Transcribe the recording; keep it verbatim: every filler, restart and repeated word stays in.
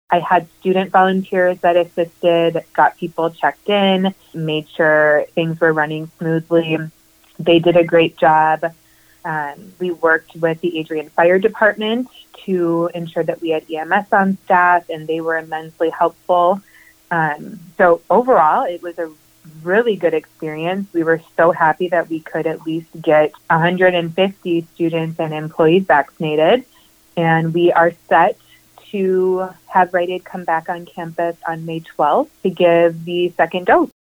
I had student volunteers that assisted, got people checked in, made sure things were running smoothly. They did a great job. Um, we worked with the Adrian Fire Department to ensure that we had E M S on staff, and they were immensely helpful. Um, so overall, it was a really good experience. We were so happy that we could at least get one hundred fifty students and employees vaccinated, and we are set to have Rite Aid come back on campus on May twelfth to give the second dose.